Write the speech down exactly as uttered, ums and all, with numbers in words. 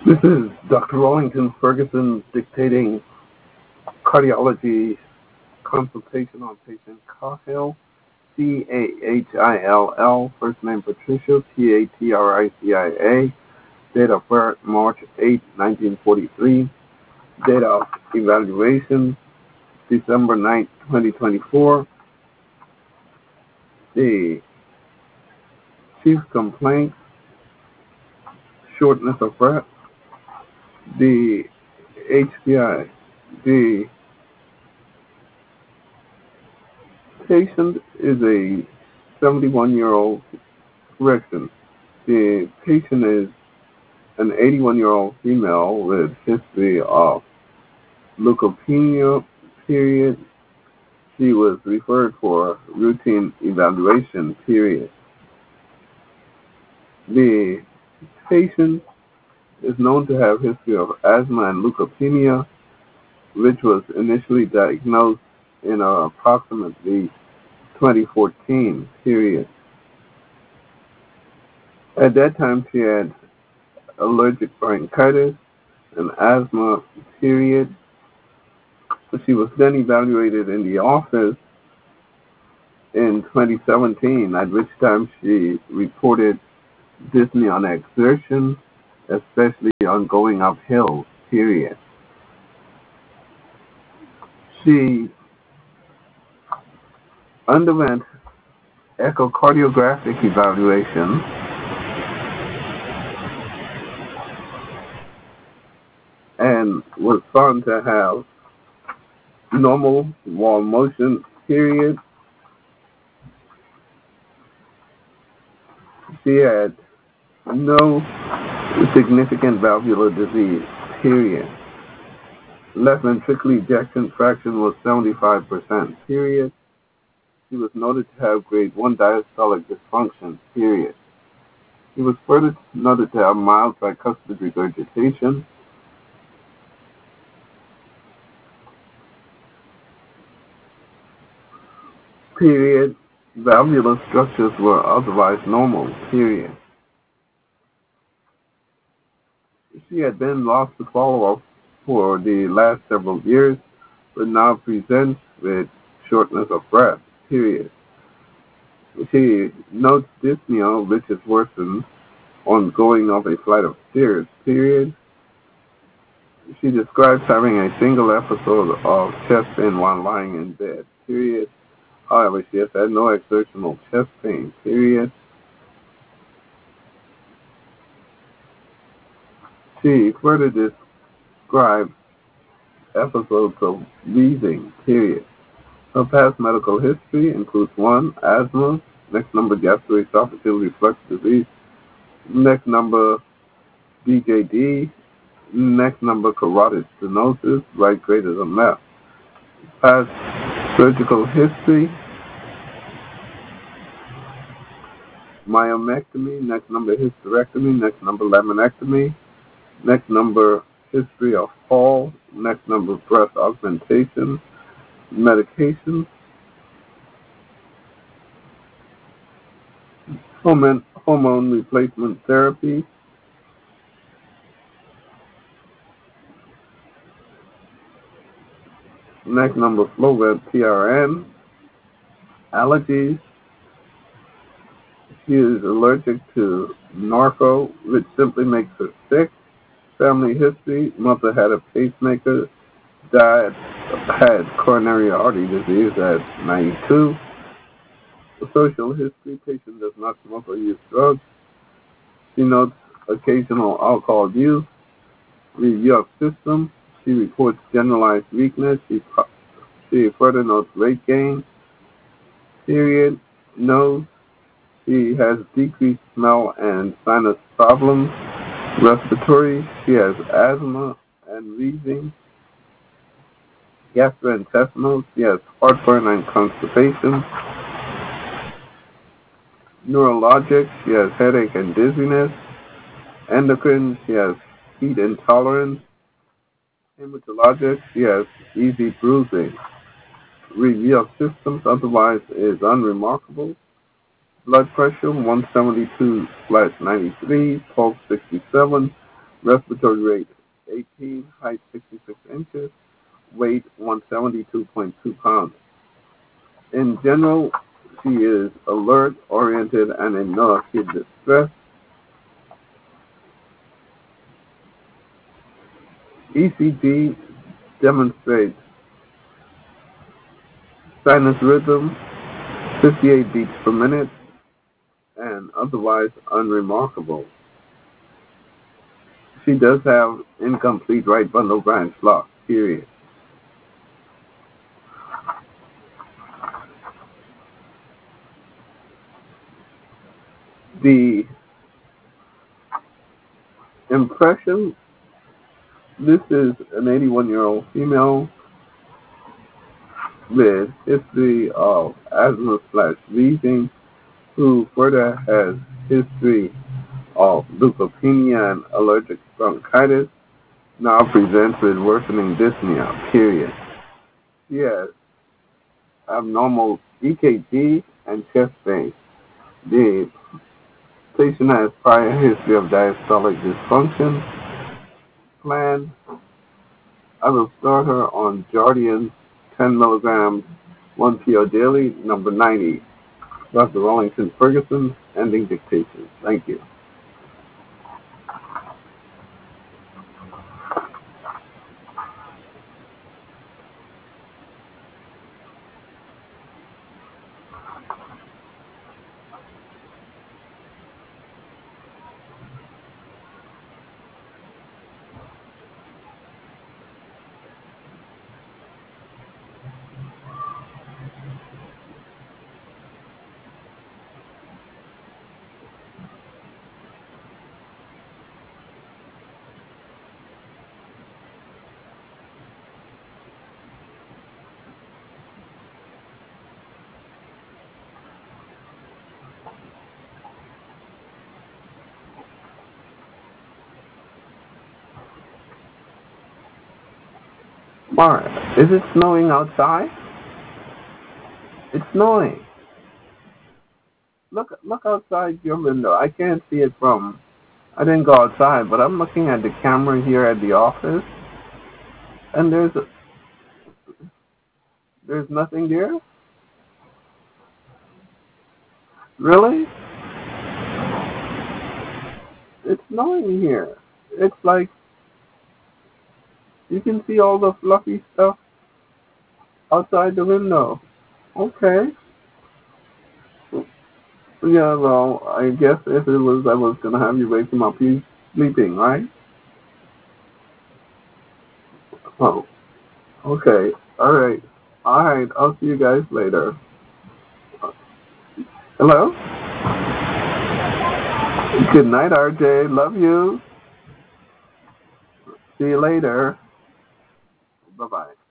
This is Doctor Rollington Ferguson dictating cardiology consultation on patient Cahill, C A H I L L, first name Patricia, P A T R I C I A, date of birth March eighth, nineteen forty-three, date of evaluation December ninth, twenty twenty-four. The chief complaint, shortness of breath. The H P I. The patient is a seventy-one-year-old, correction. The patient is an eighty-one-year-old female with history of leukopenia, period. She was referred for routine evaluation, period. The patient is known to have history of asthma and leukopenia, which was initially diagnosed in uh, approximately twenty fourteen, period. At that time, she had allergic bronchitis and asthma, period. She was then evaluated in the office in twenty seventeen, at which time she reported dyspnea on exertion, especially on going uphill, period. She underwent echocardiographic evaluation and was found to have normal wall motion, period. She had no significant valvular disease, period. Left ventricular ejection fraction was seventy-five percent, period. She was noted to have grade one diastolic dysfunction, period. She was further noted to have mild tricuspid regurgitation. Period. Valvular structures were otherwise normal, period. She had been lost to follow-up for the last several years, but now presents with shortness of breath, period. She notes dyspnea, which is worsened on going up a flight of stairs, period. She describes having a single episode of chest pain while lying in bed, period. However, she has had no exertional chest pain, period. She further describes episodes of wheezing, period. Her past medical history includes one, asthma, next number gastroesophageal reflux disease, next number B J D, next number carotid stenosis, right greater than left. Past surgical history, myomectomy, next number hysterectomy, next number laminectomy, next number history of fall, next number breast augmentation, medication, hormone, hormone replacement therapy, next number Floweb P R N, allergies. She is allergic to Norco, which simply makes her sick. Family history, mother had a pacemaker, died, had coronary artery disease at ninety-two. Social history, patient does not smoke or use drugs. She notes occasional alcohol use. Review of system, she reports generalized weakness. She, she further notes weight gain. Period. Nose, she has decreased smell and sinus problems. Respiratory, she has asthma and wheezing. Gastrointestinal, she has heartburn and constipation. Neurologic, she has headache and dizziness. Endocrine, she has heat intolerance. Hematologic, she has easy bruising. Review of symptoms otherwise is unremarkable. Blood pressure one seventy-two slash ninety-three, pulse sixty-seven, Respiratory rate eighteen, height sixty-six inches, weight one seventy-two point two pounds. In general, she is alert, oriented, and in no acute distress. E C G demonstrates sinus rhythm, fifty-eight beats per minute, and otherwise unremarkable. She does have incomplete right bundle branch block, period. The impression, this is an eighty-one-year-old female with history of asthma slash wheezing, who further has history of leukopenia and allergic bronchitis, now presents with worsening dyspnea, period. She has abnormal E K G and chest pain. The patient has prior history of diastolic dysfunction. Plan, I will start her on Jardiance ten milligrams, one pill daily, number ninety. Doctor Wellington Ferguson, ending dictation. Thank you. Mark, is it snowing outside? It's snowing. Look, look outside your window. I can't see it from, I didn't go outside, but I'm looking at the camera here at the office, and there's a, there's nothing there. Really? It's snowing here. It's like you can see all the fluffy stuff outside the window. Okay. Yeah, well, I guess if it was, I was gonna have you wake him up. He's sleeping, right? Oh, okay. All right. All right. I'll see you guys later. Hello? Good night, R J. Love you. See you later. Bye-bye.